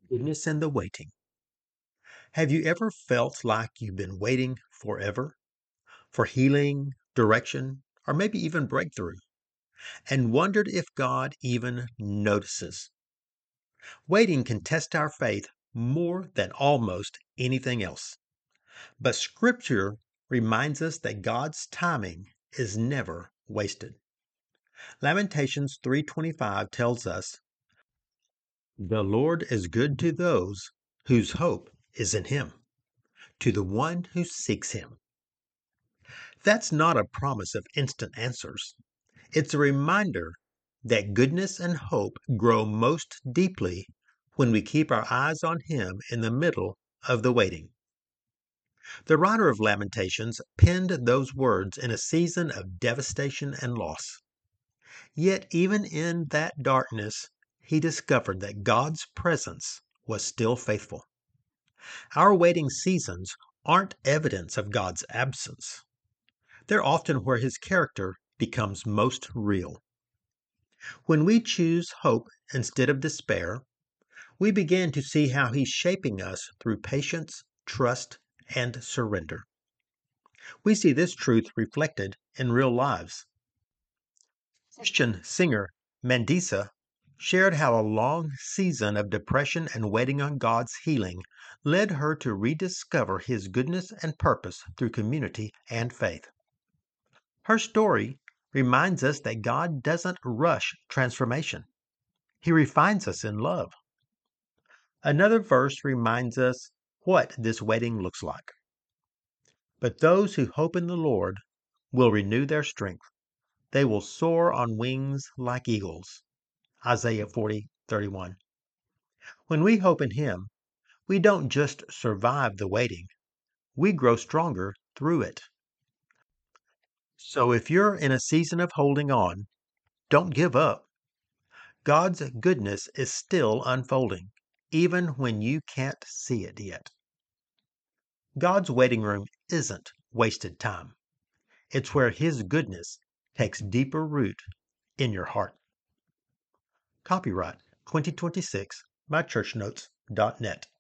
Goodness in the waiting. Have you ever felt like you've been waiting forever for healing, direction, or maybe even breakthrough, and wondered if God even notices? Waiting can test our faith more than almost anything else. But Scripture reminds us that God's timing is never wasted. Lamentations 3:25 tells us, "The Lord is good to those whose hope is in him, to the one who seeks him." That's not a promise of instant answers. It's a reminder that goodness and hope grow most deeply when we keep our eyes on him in the middle of the waiting. The writer of Lamentations penned those words in a season of devastation and loss. Yet, even in that darkness, he discovered that God's presence was still faithful. Our waiting seasons aren't evidence of God's absence. They're often where his character becomes most real. When we choose hope instead of despair, we begin to see how he's shaping us through patience, trust, and surrender. We see this truth reflected in real lives. Christian singer Mandisa shared how a long season of depression and waiting on God's healing led her to rediscover his goodness and purpose through community and faith. Her story reminds us that God doesn't rush transformation. He refines us in love. Another verse reminds us what this waiting looks like. But those who hope in the Lord will renew their strength. They will soar on wings like eagles. Isaiah 40:31. When we hope in Him, we don't just survive the waiting, we grow stronger through it. So if you're in a season of holding on, don't give up. God's goodness is still unfolding, even when you can't see it yet. God's waiting room isn't wasted time. It's where His goodness takes deeper root in your heart. Copyright 2026 by churchnotes.net.